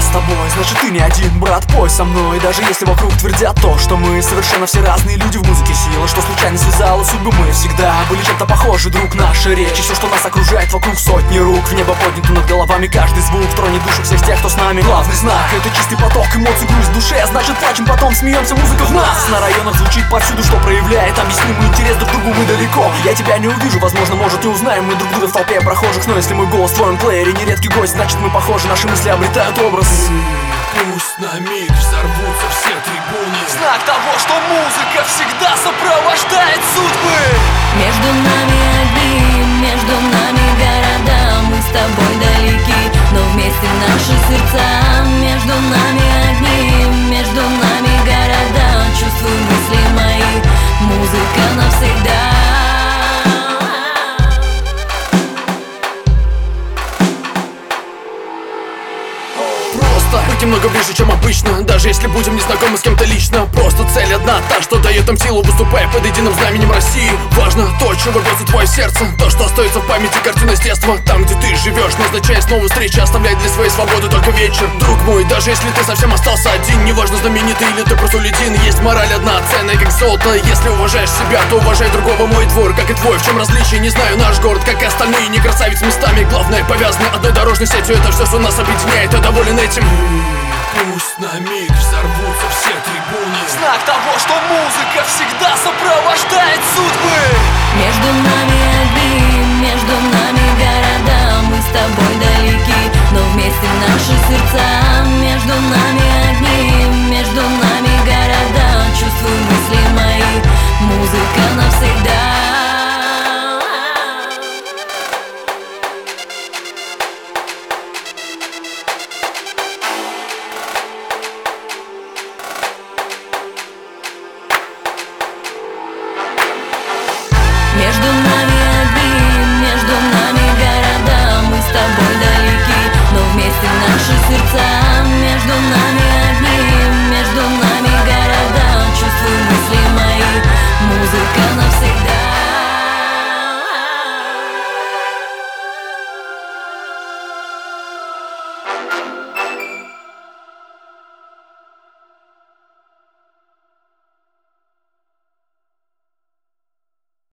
с тобой, значит ты не один, брат, пой со мной. Даже если вокруг твердят то, что мы совершенно все разные люди, в музыке сила, что случайно связала судьбу. Мы всегда были чем-то похожи, друг, наша речь и все, что нас окружает вокруг, сотни рук в небо подняты над головами, каждый звук тронет душу всех тех, кто с нами. Главный знак — это чистый поток эмоций, грусть в душе, значит плачем, потом смеемся, музыка в нас. На районах звучит повсюду, что проявляет объяснимый интерес друг к другу. Мы далеко, я тебя не увижу, возможно, может, не узнаем мы друг друга в толпе прохожих, но если мой голос в твоем плеере нередкий гость, значит мы похожи, наши мысли обретают образ. Пусть на миг взорвутся все трибуны, знак того, что музыка всегда сопровождает судьбы. Между нами огни, между нами города, мы с тобой далеки, но вместе наши сердца. Между нами огни, между нами города, чувствуй мысли мои, музыка навсегда. быть немного ближе, чем обычно, даже если будем не знакомы с кем-то лично. Просто цель одна, та, что дает им силу, выступая под единым знаменем России. Важно то, чего рвется твое сердце, то, что остается в памяти, картина с детства. Там, где ты живешь, назначая снова встречи, оставляй для своей свободы только вечер. Друг мой, даже если ты совсем остался один, неважно, знаменитый или ты просто ледин, есть мораль одна, ценная как золото. Если уважаешь себя, то уважай другого. Мой двор, как и твой, в чем различие, не знаю. Наш город, как и остальные, не красавец местами, главное, повязаны одной дорожной сетью. Это все, что нас объединяет, я доволен этим. Пусть на миг взорвутся все трибуны, знак того, что музыка всегда сопровождает судьбы. Между нами огни, между нами города, мы с тобой далеки, но вместе